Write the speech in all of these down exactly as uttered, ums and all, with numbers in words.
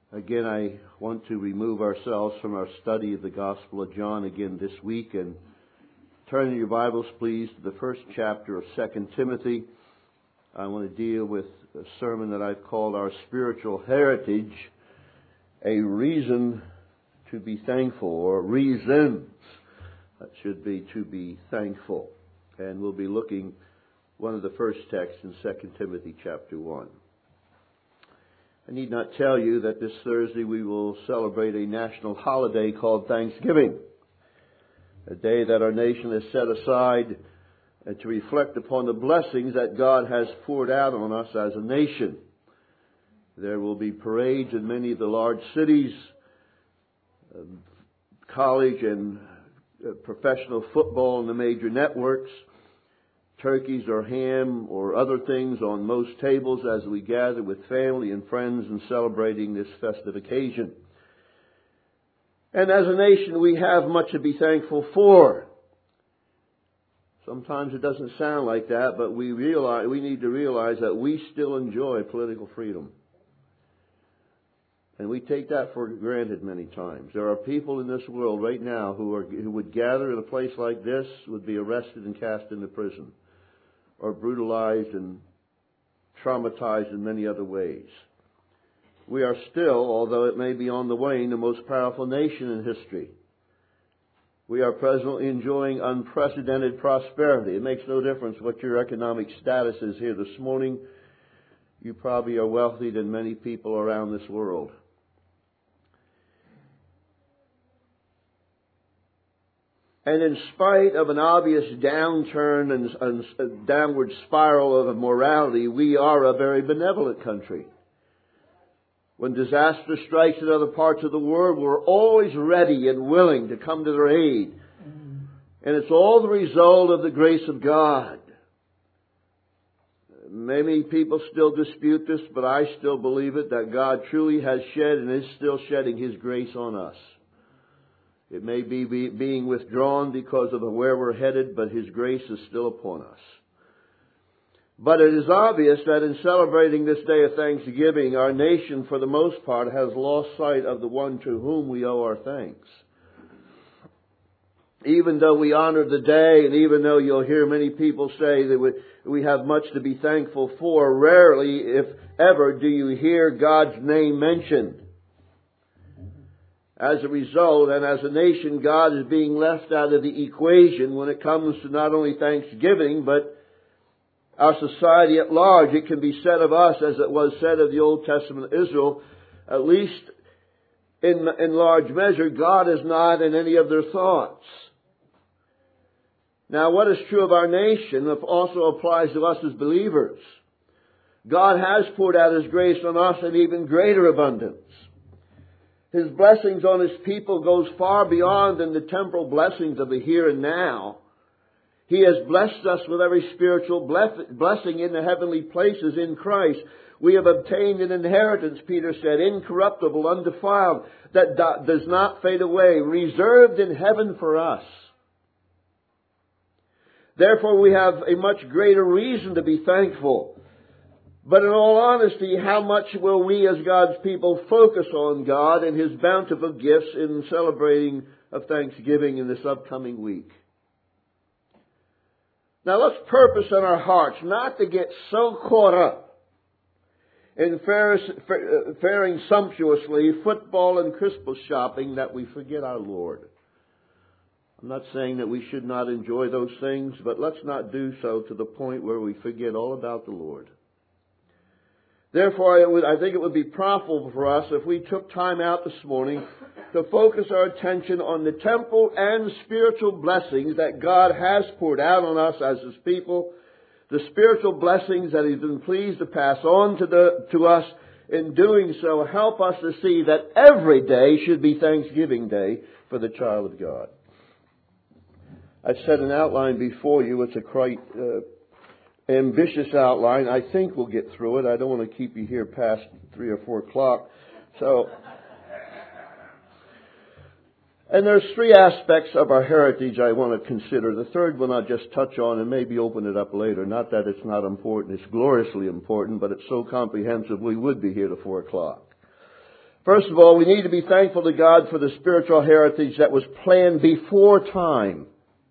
Again, I want to remove ourselves from our study of the Gospel of John again this week and turn in your Bibles, please, to the first chapter of Second Timothy. I want to deal with a sermon that I've called Our Spiritual Heritage, a Reason to be Thankful, or Reasons, that should be to be thankful. And we'll be looking one of the first texts in Second Timothy chapter one. I need not tell you that this Thursday we will celebrate a national holiday called Thanksgiving, a day that our nation has set aside to reflect upon the blessings that God has poured out on us as a nation. There will be parades in many of the large cities, college and professional football in the major networks, turkeys or ham or other things on most tables as we gather with family and friends and celebrating this festive occasion. And as a nation, we have much to be thankful for. Sometimes it doesn't sound like that, but we realize we need to realize that we still enjoy political freedom. And we take that for granted many times. There are people in this world right now who are who would gather in a place like this, would be arrested and cast into prison, or brutalized and traumatized in many other ways. We are still, although it may be on the wane, the most powerful nation in history. We are presently enjoying unprecedented prosperity. It makes no difference what your economic status is here this morning. You probably are wealthier than many people around this world. And in spite of an obvious downturn and, and a downward spiral of morality, we are a very benevolent country. When disaster strikes in other parts of the world, we're always ready and willing to come to their aid. And it's all the result of the grace of God. Many people still dispute this, but I still believe it, that God truly has shed and is still shedding His grace on us. It may be being withdrawn because of where we're headed, but His grace is still upon us. But it is obvious that in celebrating this day of Thanksgiving, our nation, for the most part, has lost sight of the one to whom we owe our thanks. Even though we honor the day, and even though you'll hear many people say that we, we have much to be thankful for, rarely, if ever, do you hear God's name mentioned. As a result, and as a nation, God is being left out of the equation when it comes to not only Thanksgiving, but our society at large. It can be said of us, as it was said of the Old Testament Israel, at least in, in large measure, God is not in any of their thoughts. Now, what is true of our nation also applies to us as believers. God has poured out His grace on us in even greater abundance. His blessings on His people goes far beyond than the temporal blessings of the here and now. He has blessed us with every spiritual blessing in the heavenly places in Christ. We have obtained an inheritance, Peter said, incorruptible, undefiled, that does not fade away, reserved in heaven for us. Therefore, we have a much greater reason to be thankful. But in all honesty, how much will we as God's people focus on God and His bountiful gifts in celebrating of Thanksgiving in this upcoming week? Now let's purpose in our hearts not to get so caught up in faring sumptuously, football and Christmas shopping, that we forget our Lord. I'm not saying that we should not enjoy those things, but let's not do so to the point where we forget all about the Lord. Therefore, it would, I think it would be profitable for us if we took time out this morning to focus our attention on the temporal and spiritual blessings that God has poured out on us as His people, the spiritual blessings that He's been pleased to pass on to, the, to us. In doing so, help us to see that every day should be Thanksgiving Day for the child of God. I've set an outline before you. It's a quite Uh, ambitious outline. I think we'll get through it. I don't want to keep you here past three or four o'clock. So, and there's three aspects of our heritage I want to consider. The third one I'll just touch on and maybe open it up later. Not that it's not important. It's gloriously important, but it's so comprehensive we would be here to four o'clock. First of all, we need to be thankful to God for the spiritual heritage that was planned before time.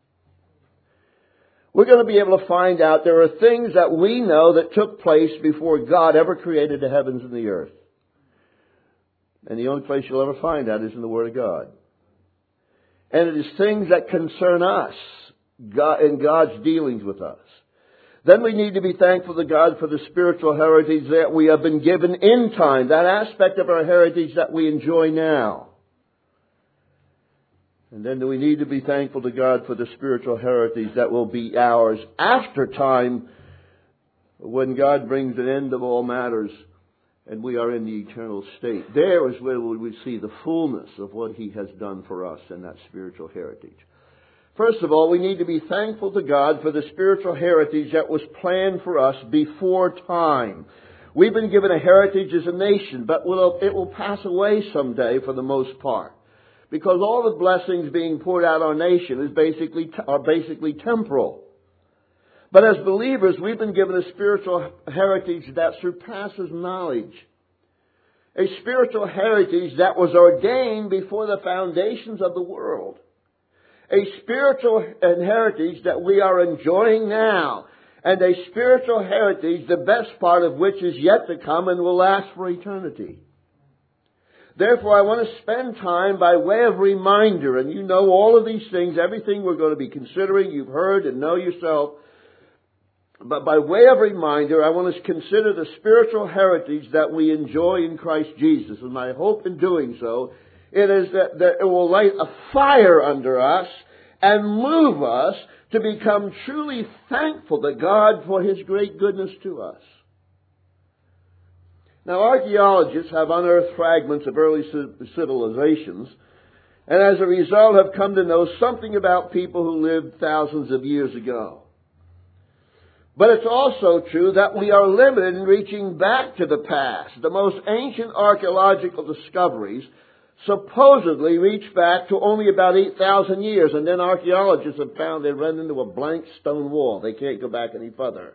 We're going to be able to find out there are things that we know that took place before God ever created the heavens and the earth. And the only place you'll ever find that is in the Word of God. And it is things that concern us God, and God's dealings with us. Then we need to be thankful to God for the spiritual heritage that we have been given in time, that aspect of our heritage that we enjoy now. And then we need to be thankful to God for the spiritual heritage that will be ours after time, when God brings an end of all matters and we are in the eternal state. There is where we see the fullness of what He has done for us in that spiritual heritage. First of all, we need to be thankful to God for the spiritual heritage that was planned for us before time. We've been given a heritage as a nation, but it will pass away someday for the most part. Because all the blessings being poured out on our nation is basically, are basically temporal. But as believers, we've been given a spiritual heritage that surpasses knowledge. A spiritual heritage that was ordained before the foundations of the world. A spiritual heritage that we are enjoying now. And a spiritual heritage, the best part of which is yet to come and will last for eternity. Therefore, I want to spend time by way of reminder, and you know all of these things, everything we're going to be considering, you've heard and know yourself. But by way of reminder, I want us to consider the spiritual heritage that we enjoy in Christ Jesus. And my hope in doing so, it is that, that it will light a fire under us and move us to become truly thankful to God for His great goodness to us. Now, archaeologists have unearthed fragments of early civilizations, and as a result have come to know something about people who lived thousands of years ago. But it's also true that we are limited in reaching back to the past. The most ancient archaeological discoveries supposedly reach back to only about eight thousand years, and then archaeologists have found they run into a blank stone wall. They can't go back any further.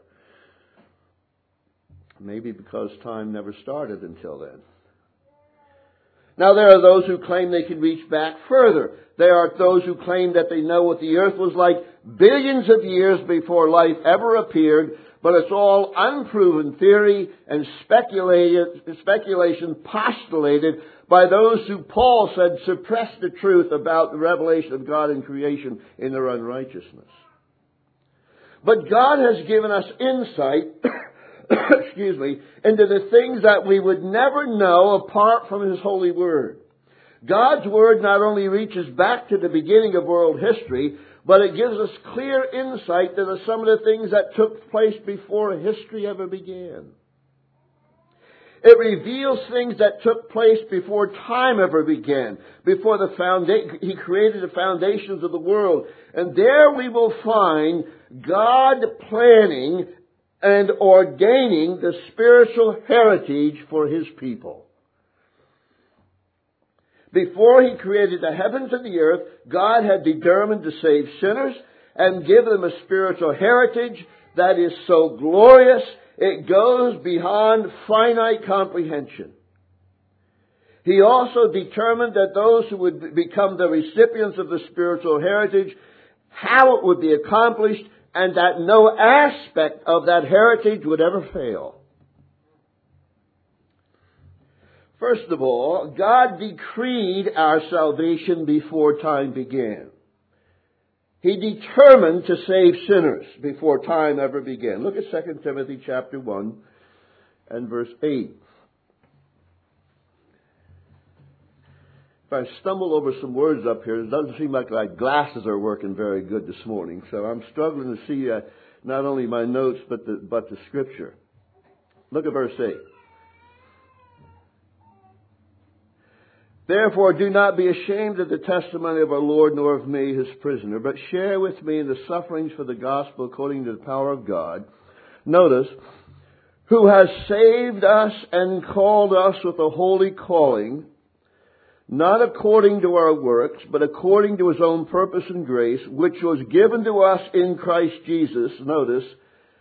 Maybe because time never started until then. Now there are those who claim they can reach back further. There are those who claim that they know what the earth was like billions of years before life ever appeared, but it's all unproven theory and speculation postulated by those who Paul said suppressed the truth about the revelation of God in creation in their unrighteousness. But God has given us insight excuse me, into the things that we would never know apart from His holy Word. God's Word not only reaches back to the beginning of world history, but it gives us clear insight into some of the things that took place before history ever began. It reveals things that took place before time ever began, before the founda- He created the foundations of the world. And there we will find God planning and ordaining the spiritual heritage for His people. Before He created the heavens and the earth, God had determined to save sinners and give them a spiritual heritage that is so glorious it goes beyond finite comprehension. He also determined that those who would become the recipients of the spiritual heritage, how it would be accomplished, and that no aspect of that heritage would ever fail. First of all, God decreed our salvation before time began. He determined to save sinners before time ever began. Look at Second Timothy chapter one and verse eight. I stumble over some words up here. It doesn't seem like my glasses are working very good this morning, so I'm struggling to see uh, not only my notes but the but the Scripture. Look at verse eight. Therefore, do not be ashamed of the testimony of our Lord, nor of me, His prisoner, but share with me in the sufferings for the gospel according to the power of God. Notice, who has saved us and called us with a holy calling, not according to our works, but according to His own purpose and grace, which was given to us in Christ Jesus, notice,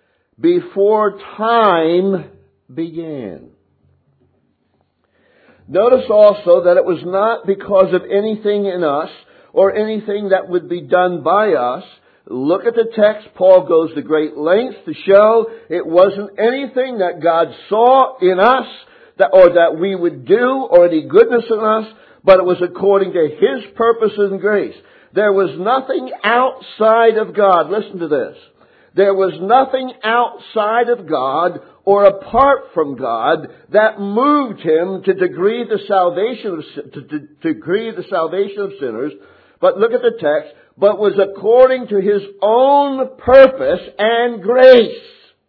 before time began. Notice also that it was not because of anything in us or anything that would be done by us. Look at the text. Paul goes to great lengths to show it wasn't anything that God saw in us that, or that we would do or any goodness in us, but it was according to His purpose and grace. There was nothing outside of God. Listen to this. There was nothing outside of God or apart from God that moved Him to decree the salvation of, to, to, to decree the salvation of sinners. But look at the text. But was according to His own purpose and grace,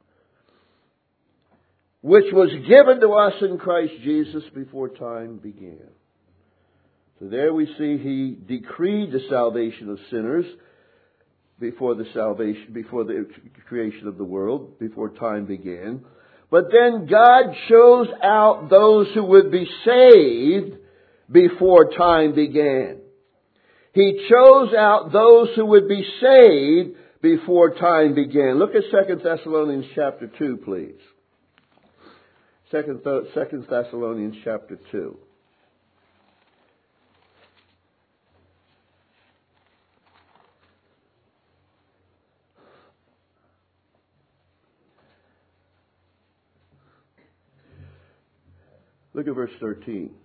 which was given to us in Christ Jesus before time began. So there we see He decreed the salvation of sinners before the salvation, before the creation of the world, before time began. But then God chose out those who would be saved before time began. He chose out those who would be saved before time began. Look at Second Thessalonians chapter two, please. Second, Second Thessalonians chapter two. Look at verse thirteen.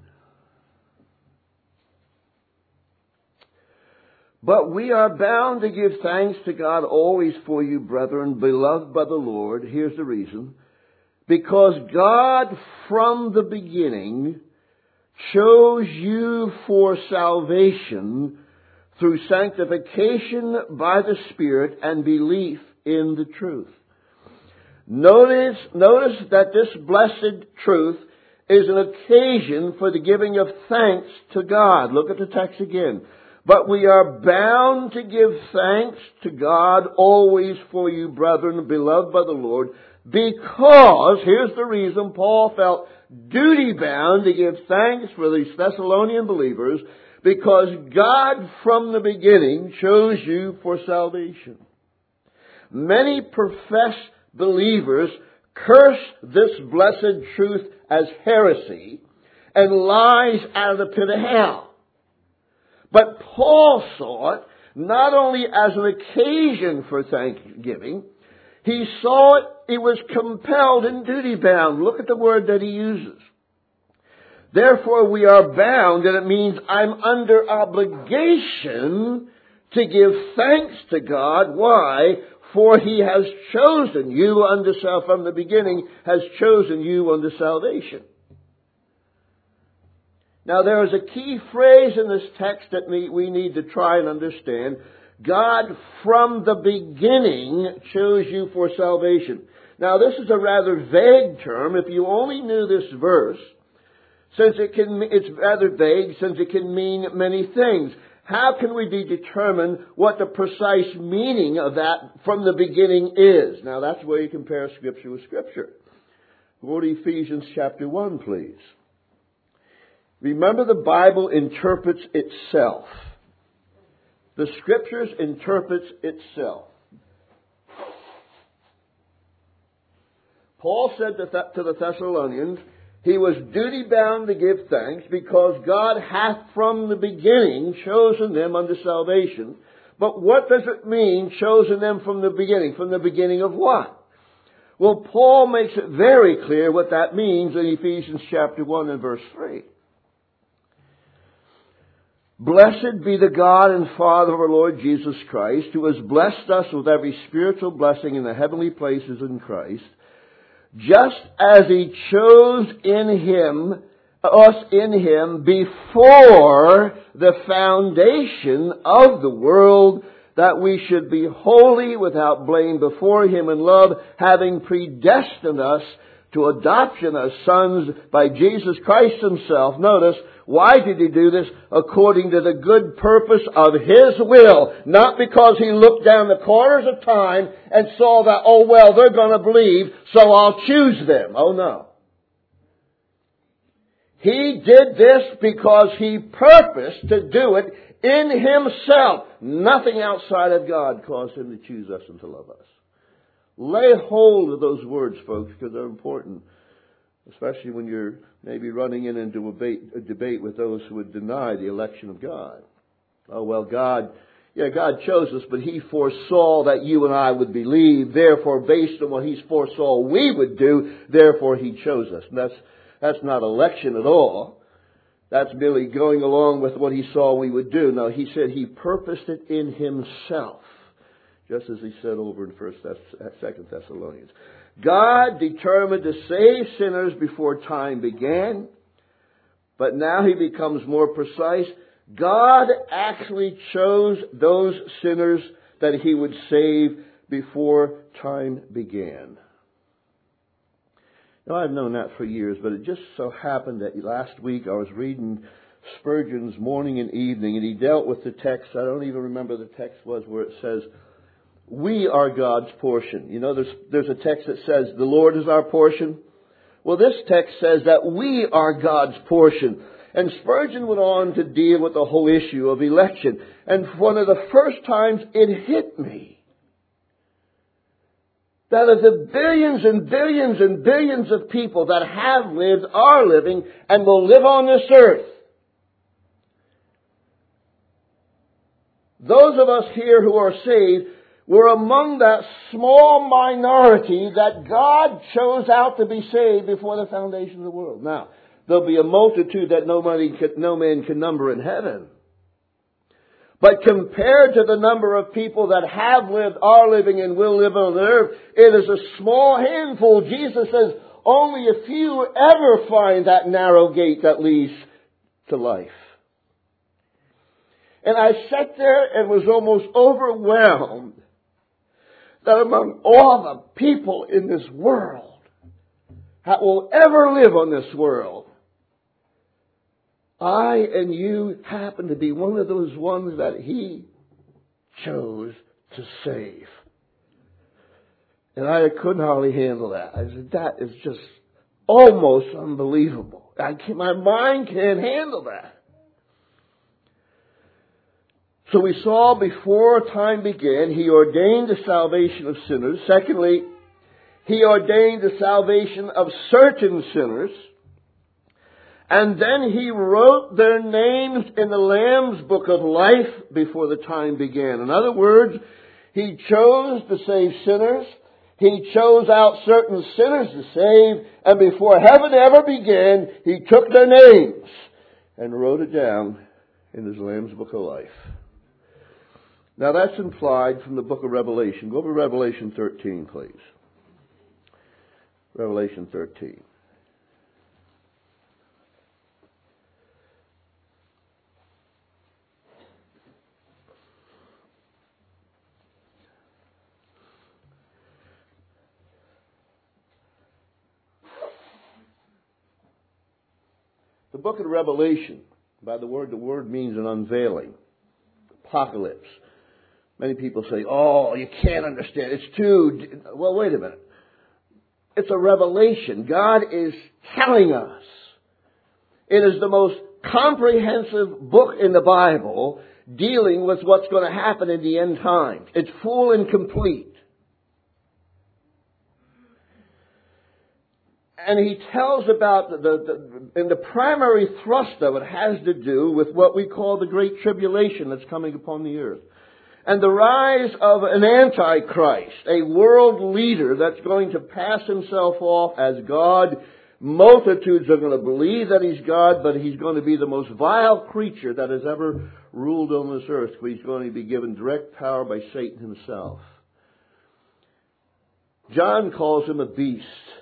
But we are bound to give thanks to God always for you, brethren, beloved by the Lord. Here's the reason. Because God from the beginning chose you for salvation through sanctification by the Spirit and belief in the truth. Notice, notice that this blessed truth is an occasion for the giving of thanks to God. Look at the text again. But we are bound to give thanks to God always for you, brethren, beloved by the Lord, because, here's the reason, Paul felt duty bound to give thanks for these Thessalonian believers, because God from the beginning chose you for salvation. Many professed believers curse this blessed truth as heresy and lies out of the pit of hell. But Paul saw it not only as an occasion for thanksgiving, he saw it, he was compelled and duty bound. Look at the word that he uses. Therefore we are bound, and it means I'm under obligation to give thanks to God. Why? For He has chosen you unto self from the beginning, has chosen you unto salvation. Now there is a key phrase in this text that we need to try and understand. God from the beginning chose you for salvation. Now this is a rather vague term. If you only knew this verse, since it can, it's rather vague, since it can mean many things. How can we determine what the precise meaning of that from the beginning is? Now that's where you compare Scripture with Scripture. Go to Ephesians chapter one, please. Remember, the Bible interprets itself. The Scriptures interprets itself. Paul said to the Thessalonians, he was duty bound to give thanks because God hath from the beginning chosen them unto salvation. But what does it mean, chosen them from the beginning? From the beginning of what? Well, Paul makes it very clear what that means in Ephesians chapter one and verse three. Blessed be the God and Father of our Lord Jesus Christ, who has blessed us with every spiritual blessing in the heavenly places in Christ, just as He chose in Him, us in Him, before the foundation of the world, that we should be holy without blame before Him in love, having predestined us to adoption as sons by Jesus Christ Himself. Notice, why did He do this? According to the good purpose of His will. Not because He looked down the corners of time and saw that, oh well, they're going to believe, so I'll choose them. Oh no. He did this because He purposed to do it in Himself. Nothing outside of God caused Him to choose us and to love us. Lay hold of those words, folks, because they're important. Especially when you're maybe running in into a debate, a debate with those who would deny the election of God. Oh, well, God, yeah, God chose us, but He foresaw that you and I would believe. Therefore, based on what He foresaw we would do, therefore He chose us. And that's, that's not election at all. That's merely going along with what He saw we would do. No, He said He purposed it in Himself. Just as He said over in First Thess- Second Thessalonians. God determined to save sinners before time began. But now He becomes more precise. God actually chose those sinners that He would save before time began. Now, I've known that for years, but it just so happened that last week I was reading Spurgeon's Morning and Evening, and he dealt with the text. I don't even remember the text was where it says, "We are God's portion." You know, there's, there's a text that says, "The Lord is our portion." Well, this text says that we are God's portion. And Spurgeon went on to deal with the whole issue of election. And one of the first times it hit me that of the billions and billions and billions of people that have lived, are living, and will live on this earth, those of us here who are saved, we're among that small minority that God chose out to be saved before the foundation of the world. Now, there'll be a multitude that no man can, no man can number in heaven. But compared to the number of people that have lived, are living, and will live on the earth, it is a small handful. Jesus says only a few ever find that narrow gate that leads to life. And I sat there and was almost overwhelmed that among all the people in this world that will ever live on this world, I and you happen to be one of those ones that He chose to save. And I couldn't hardly handle that. I said, that is just almost unbelievable. I can't, my mind can't handle that. So we saw before time began, He ordained the salvation of sinners. Secondly, He ordained the salvation of certain sinners. And then He wrote their names in the Lamb's book of life before the time began. In other words, He chose to save sinners. He chose out certain sinners to save. And before heaven ever began, He took their names and wrote it down in His Lamb's book of life. Now that's implied from the book of Revelation. Go over to Revelation thirteen, please. Revelation thirteen. The book of Revelation, by the word, the word means an unveiling. Apocalypse. Many people say, oh, you can't understand. It's too... Well, wait a minute. It's a revelation. God is telling us. It is the most comprehensive book in the Bible dealing with what's going to happen in the end times. It's full and complete. And He tells about, the, the, and the primary thrust of it has to do with what we call the Great Tribulation that's coming upon the earth. And the rise of an Antichrist, a world leader that's going to pass himself off as God. Multitudes are going to believe that He's God, but He's going to be the most vile creature that has ever ruled on this earth. He's going to be given direct power by Satan himself. John calls him a beast.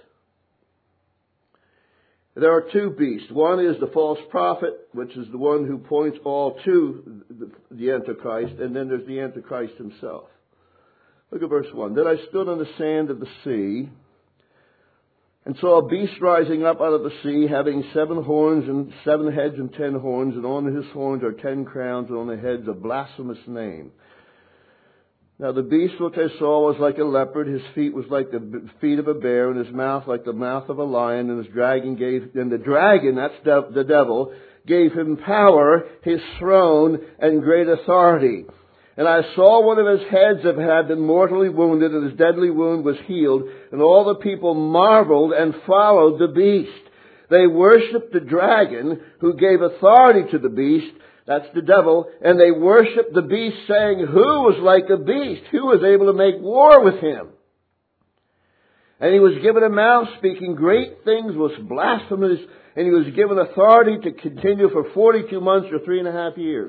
There are two beasts. One is the false prophet, which is the one who points all to the Antichrist, and then there's the Antichrist himself. Look at verse one. Then I stood on the sand of the sea, and saw a beast rising up out of the sea, having seven horns and seven heads and ten horns, and on his horns are ten crowns, and on the heads a blasphemous name. Now the beast which I saw was like a leopard, his feet was like the feet of a bear, and his mouth like the mouth of a lion, and his dragon gave, and the dragon, that's the devil, gave him power, his throne, and great authority. And I saw one of his heads that had been mortally wounded, and his deadly wound was healed, and all the people marveled and followed the beast. They worshiped the dragon who gave authority to the beast, that's the devil, and they worshiped the beast, saying, who was like a beast? Who was able to make war with him? And he was given a mouth speaking great things, was blasphemous, and he was given authority to continue for forty-two months or three and a half years.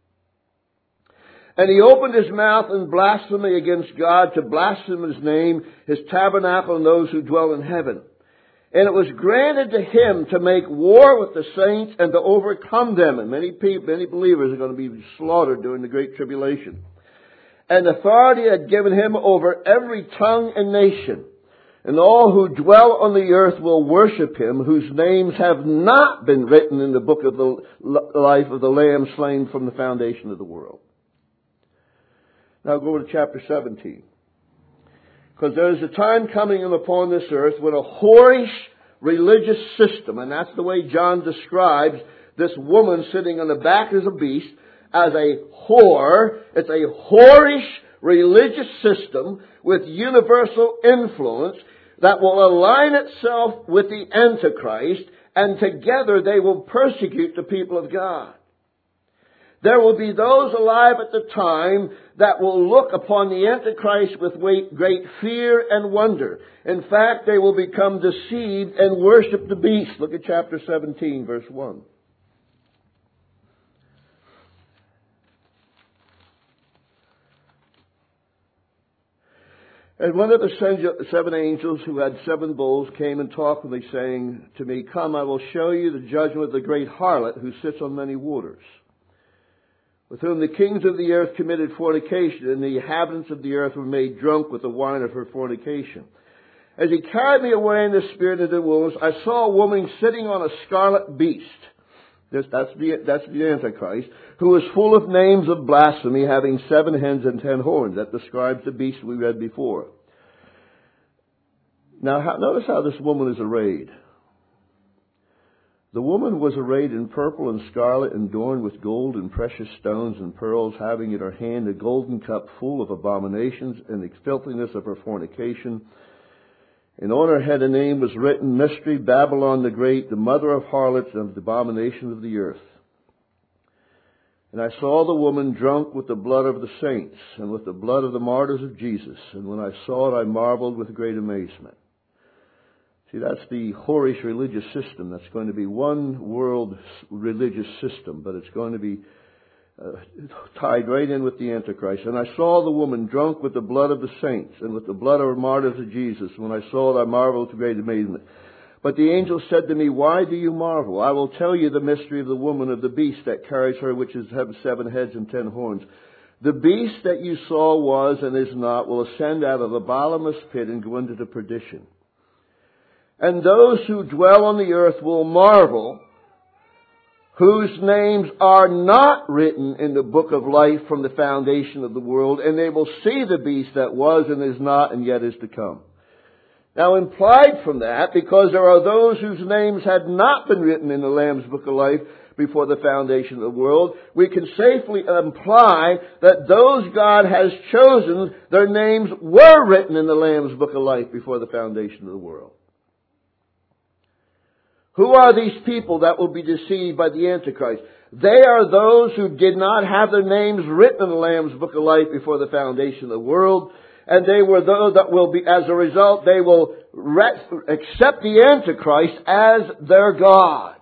And he opened his mouth in blasphemy against God, to blaspheme his name, his tabernacle, and those who dwell in heaven. And it was granted to him to make war with the saints and to overcome them. And many people, many believers are going to be slaughtered during the Great Tribulation. And authority had given him over every tongue and nation. And all who dwell on the earth will worship him, whose names have not been written in the book of the life of the Lamb slain from the foundation of the world. Now go to chapter seventeen. Because there is a time coming upon this earth when a whorish religious system, and that's the way John describes this woman sitting on the back as a beast, as a whore. It's a whorish religious system with universal influence that will align itself with the Antichrist, and together they will persecute the people of God. There will be those alive at the time that will look upon the Antichrist with great fear and wonder. In fact, they will become deceived and worship the beast. Look at chapter seventeen, verse one. And one of the seven angels who had seven bowls came and talked with me, saying to me, come, I will show you the judgment of the great harlot who sits on many waters, with whom the kings of the earth committed fornication, and the inhabitants of the earth were made drunk with the wine of her fornication. As he carried me away in the spirit of the wilderness, I saw a woman sitting on a scarlet beast. This, that's, the, that's the Antichrist, who is full of names of blasphemy, having seven heads and ten horns. That describes the beast we read before. Now, how, notice how this woman is arrayed. The woman was arrayed in purple and scarlet, and adorned with gold and precious stones and pearls, having in her hand a golden cup full of abominations and the filthiness of her fornication. And on her head a name was written, Mystery, Babylon the Great, the mother of harlots and of the abominations of the earth. And I saw the woman drunk with the blood of the saints, and with the blood of the martyrs of Jesus. And when I saw it, I marveled with great amazement. See, that's the whorish religious system. That's going to be one world religious system, but it's going to be uh, tied right in with the Antichrist. And I saw the woman drunk with the blood of the saints and with the blood of the martyrs of Jesus. When I saw it, I marveled with great amazement. But the angel said to me, why do you marvel? I will tell you the mystery of the woman, of the beast that carries her, which is have seven heads and ten horns. The beast that you saw was and is not will ascend out of the bottomless pit and go into the perdition. And those who dwell on the earth will marvel, whose names are not written in the book of life from the foundation of the world, and they will see the beast that was and is not and yet is to come. Now, implied from that, because there are those whose names had not been written in the Lamb's book of life before the foundation of the world, we can safely imply that those God has chosen, their names were written in the Lamb's book of life before the foundation of the world. Who are these people that will be deceived by the Antichrist? They are those who did not have their names written in the Lamb's book of life before the foundation of the world. And they were those that will be, as a result, they will re- accept the Antichrist as their God.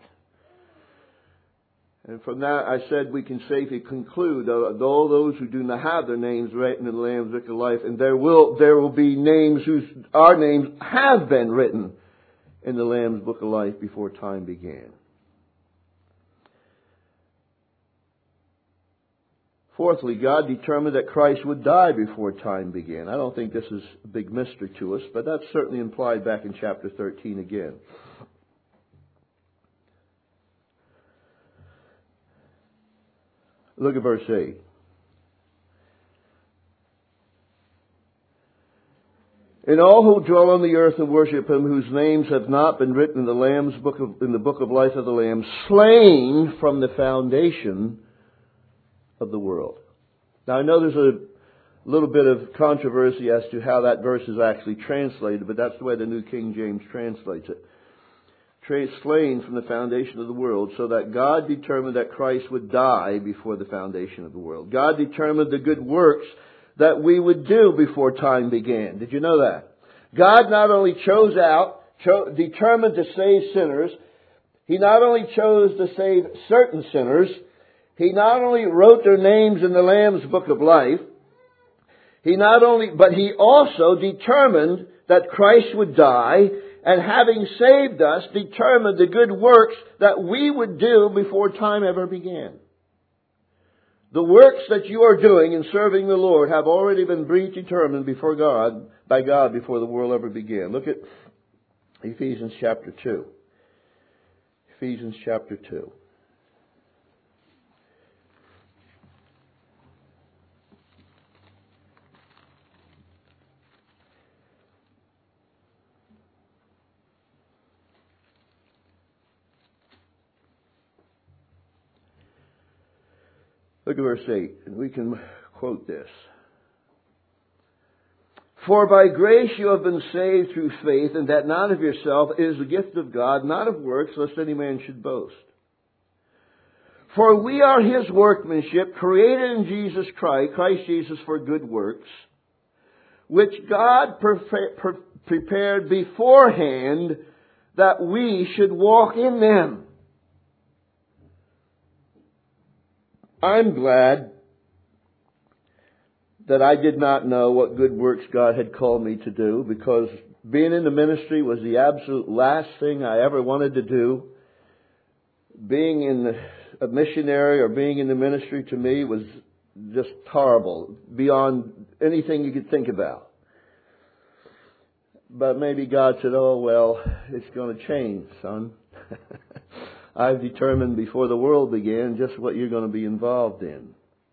And from that, I said we can safely conclude that all those who do not have their names written in the Lamb's book of life, and there will, there will be names whose, our names have been written in the Lamb's book of life before time began. Fourthly, God determined that Christ would die before time began. I don't think this is a big mystery to us, but that's certainly implied back in chapter thirteen again. Look at verse eight. And all who dwell on the earth and worship Him, whose names have not been written in the Lamb's book of, in the book of life of the Lamb, slain from the foundation of the world. Now I know there's a little bit of controversy as to how that verse is actually translated, but that's the way the New King James translates it. slain from the foundation of the world, so that God determined that Christ would die before the foundation of the world. God determined the good works that we would do before time began. Did you know that? God not only chose out, cho- determined to save sinners, He not only chose to save certain sinners, He not only wrote their names in the Lamb's Book of Life, He not only, but He also determined that Christ would die, and having saved us, determined the good works that we would do before time ever began. The works that you are doing in serving the Lord have already been predetermined before God, by God before the world ever began. Look at Ephesians chapter two. Ephesians chapter two. Look at verse eight, and we can quote this. For by grace you have been saved through faith, and that not of yourself, it is the gift of God, not of works, lest any man should boast. For we are His workmanship, created in Jesus Christ, Christ Jesus for good works, which God pre- pre- prepared beforehand that we should walk in them. I'm glad that I did not know what good works God had called me to do, because being in the ministry was the absolute last thing I ever wanted to do. Being in a missionary or being in the ministry to me was just horrible, beyond anything you could think about. But maybe God said, oh, well, it's going to change, son. I've determined before the world began just what you're going to be involved in.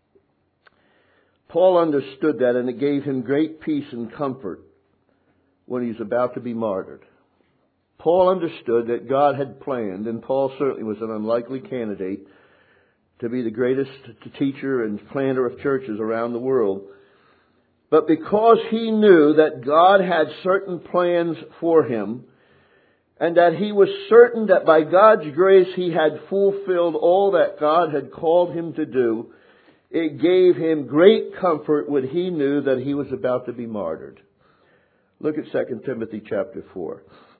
Paul understood that, and it gave him great peace and comfort when he's about to be martyred. Paul understood that God had planned, and Paul certainly was an unlikely candidate to be the greatest teacher and planter of churches around the world. But because he knew that God had certain plans for him, and that he was certain that by God's grace he had fulfilled all that God had called him to do, it gave him great comfort when he knew that he was about to be martyred. Look at Second Timothy chapter four.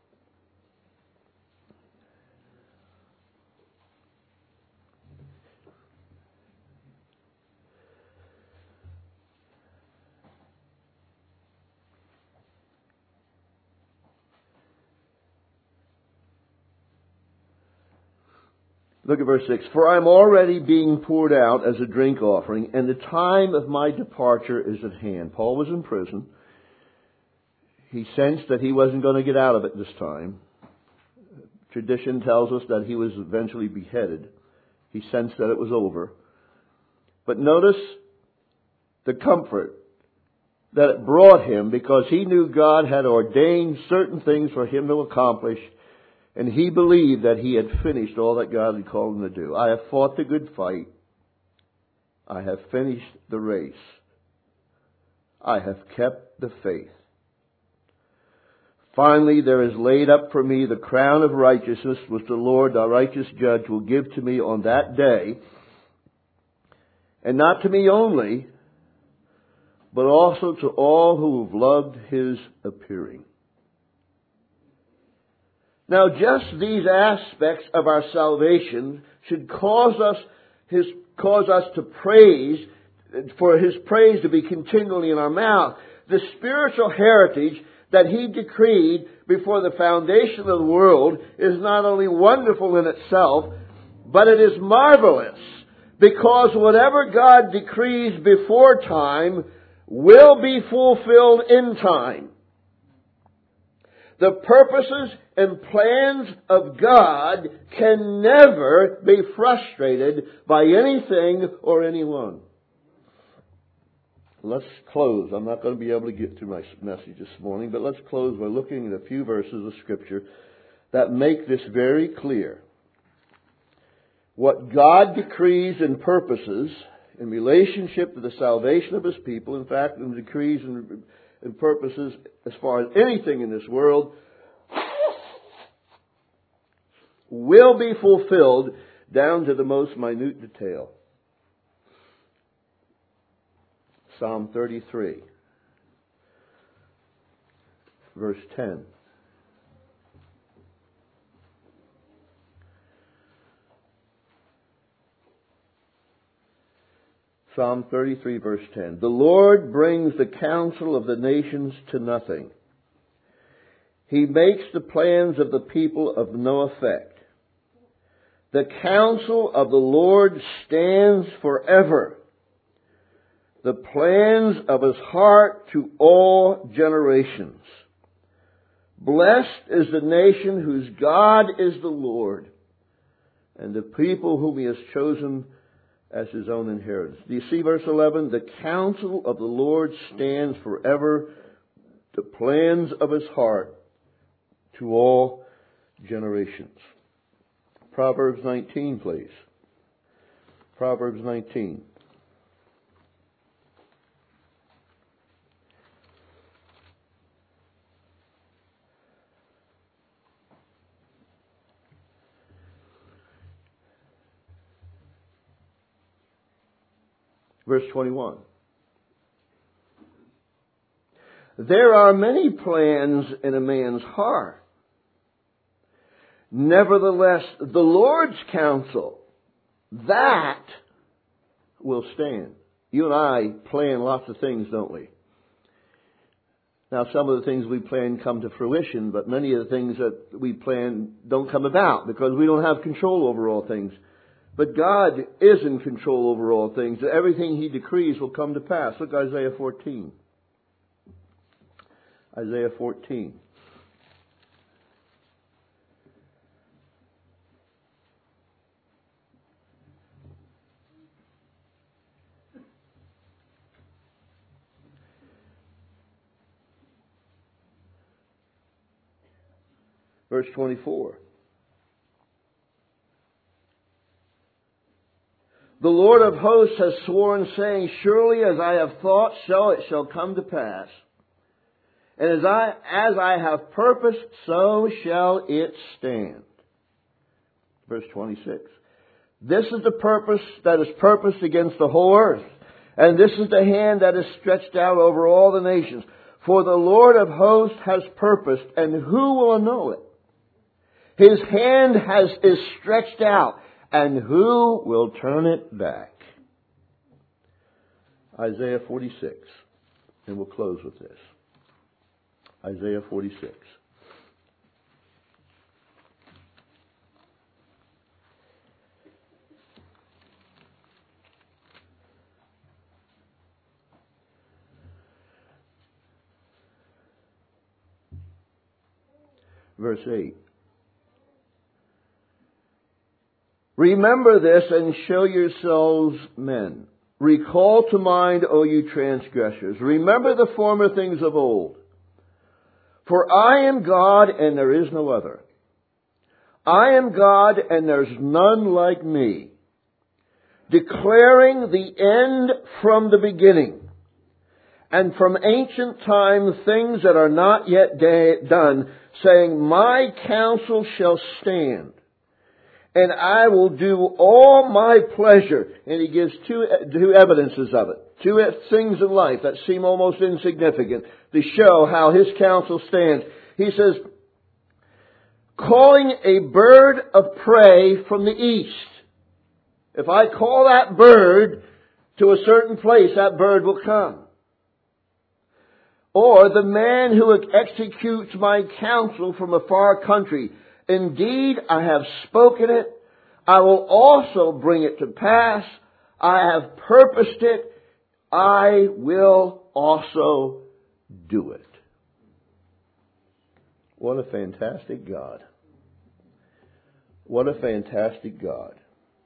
Look at verse six. For I am already being poured out as a drink offering, and the time of my departure is at hand. Paul was in prison. He sensed that he wasn't going to get out of it this time. Tradition tells us that he was eventually beheaded. He sensed that it was over. But notice the comfort that it brought him, because he knew God had ordained certain things for him to accomplish. And he believed that he had finished all that God had called him to do. I have fought the good fight. I have finished the race. I have kept the faith. Finally, there is laid up for me the crown of righteousness, which the Lord, the righteous judge, will give to me on that day. And not to me only, but also to all who have loved His appearing. Now, just these aspects of our salvation should cause us his cause us to praise, for His praise to be continually in our mouth. The spiritual heritage that He decreed before the foundation of the world is not only wonderful in itself, but it is marvelous, because whatever God decrees before time will be fulfilled in time. The purposes and plans of God can never be frustrated by anything or anyone. Let's close. I'm not going to be able to get through my message this morning, but let's close by looking at a few verses of Scripture that make this very clear. What God decrees and purposes in relationship to the salvation of His people, in fact, in decrees and and purposes as far as anything in this world, will be fulfilled down to the most minute detail. Psalm thirty-three, verse ten. Psalm thirty-three, verse ten. The Lord brings the counsel of the nations to nothing. He makes the plans of the people of no effect. The counsel of the Lord stands forever, the plans of His heart to all generations. Blessed is the nation whose God is the Lord, and the people whom He has chosen as His own inheritance. Do you see verse eleven? The counsel of the Lord stands forever, the plans of His heart to all generations. Proverbs nineteen, please. Proverbs nineteen. Verse twenty-one. There are many plans in a man's heart. Nevertheless, the Lord's counsel, that will stand. You and I plan lots of things, don't we? Now, some of the things we plan come to fruition, but many of the things that we plan don't come about because we don't have control over all things. But God is in control over all things. Everything He decrees will come to pass. Look at Isaiah fourteen. Isaiah fourteen. Verse twenty-four. The Lord of hosts has sworn, saying, surely as I have thought, so it shall come to pass. And as I, as I have purposed, so shall it stand. Verse twenty-six. This is the purpose that is purposed against the whole earth. And this is the hand that is stretched out over all the nations. For the Lord of hosts has purposed, and who will annul it? His hand has, is stretched out, and who will turn it back? Isaiah forty-six. And we'll close with this. Isaiah forty-six. Verse eight. Remember this and show yourselves men. Recall to mind, O you transgressors. Remember the former things of old. For I am God and there is no other. I am God and there's none like me. Declaring the end from the beginning. And from ancient time things that are not yet da- done. Saying, my counsel shall stand. And I will do all my pleasure. And he gives two, two evidences of it. Two things in life that seem almost insignificant to show how his counsel stands. He says, calling a bird of prey from the east. If I call that bird to a certain place, that bird will come. Or the man who executes my counsel from a far country. Indeed, I have spoken it. I will also bring it to pass. I have purposed it. I will also do it. What a fantastic God. What a fantastic God.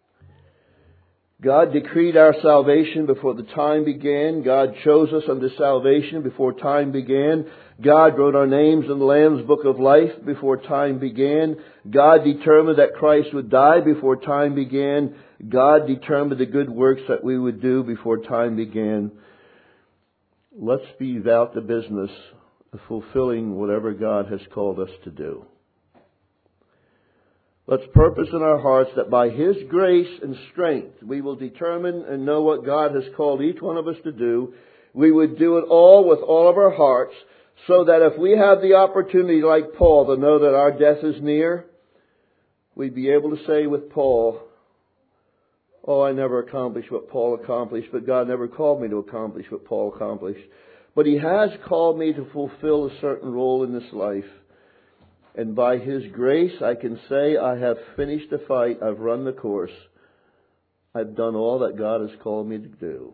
God decreed our salvation before the time began. God chose us unto salvation before time began. God wrote our names in the Lamb's Book of Life before time began. God determined that Christ would die before time began. God determined the good works that we would do before time began. Let's be about the business of fulfilling whatever God has called us to do. Let's purpose in our hearts that by His grace and strength we will determine and know what God has called each one of us to do. We would do it all with all of our hearts, so that if we have the opportunity, like Paul, to know that our death is near, we'd be able to say with Paul, oh, I never accomplished what Paul accomplished, but God never called me to accomplish what Paul accomplished. But He has called me to fulfill a certain role in this life. And by His grace, I can say I have finished the fight, I've run the course, I've done all that God has called me to do.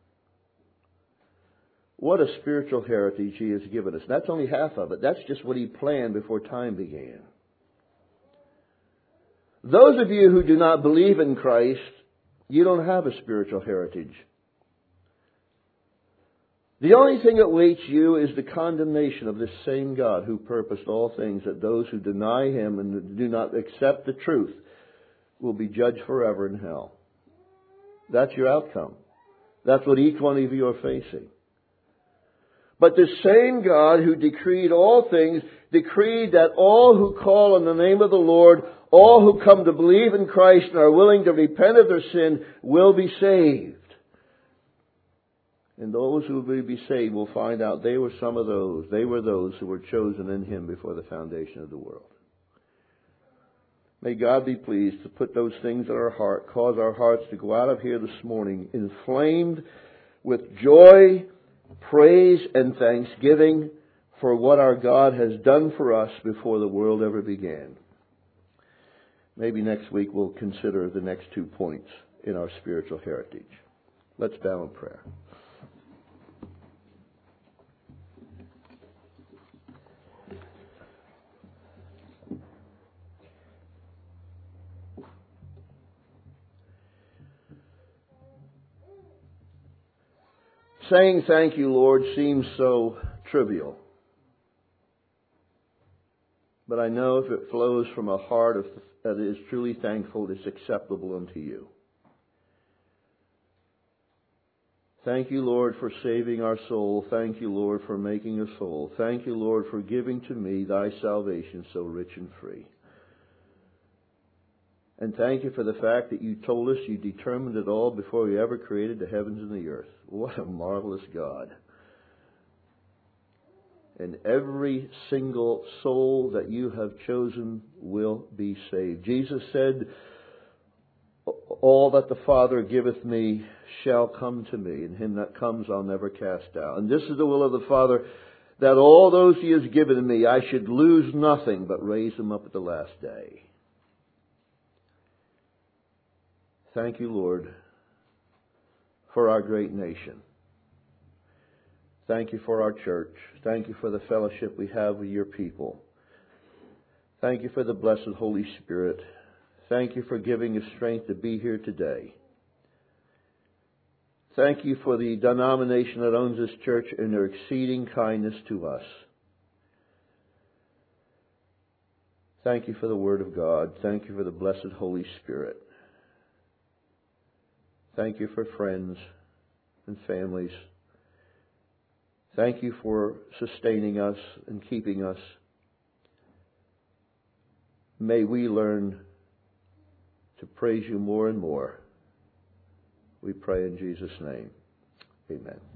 What a spiritual heritage He has given us. That's only half of it. That's just what He planned before time began. Those of you who do not believe in Christ, you don't have a spiritual heritage. The only thing that awaits you is the condemnation of this same God who purposed all things, that those who deny Him and do not accept the truth will be judged forever in hell. That's your outcome. That's what each one of you are facing. But the same God who decreed all things, decreed that all who call on the name of the Lord, all who come to believe in Christ and are willing to repent of their sin, will be saved. And those who will be saved will find out they were some of those. They were those who were chosen in Him before the foundation of the world. May God be pleased to put those things in our heart, cause our hearts to go out of here this morning inflamed with joy, praise, and thanksgiving for what our God has done for us before the world ever began. Maybe next week we'll consider the next two points in our spiritual heritage. Let's bow in prayer. Saying thank you, Lord, seems so trivial. But I know if it flows from a heart of, that is truly thankful, it's acceptable unto you. Thank you, Lord, for saving our soul. Thank you, Lord, for making us whole. Thank you, Lord, for giving to me Thy salvation so rich and free. And thank you for the fact that you told us you determined it all before you ever created the heavens and the earth. What a marvelous God. And every single soul that you have chosen will be saved. Jesus said, all that the Father giveth me shall come to me, and him that comes I'll never cast out. And this is the will of the Father, that all those He has given me I should lose nothing, but raise them up at the last day. Thank you, Lord, for our great nation. Thank you for our church. Thank you for the fellowship we have with your people. Thank you for the blessed Holy Spirit. Thank you for giving us strength to be here today. Thank you for the denomination that owns this church and their exceeding kindness to us. Thank you for the Word of God. Thank you for the blessed Holy Spirit. Thank you for friends and families. Thank you for sustaining us and keeping us. May we learn to praise you more and more. We pray in Jesus' name. Amen.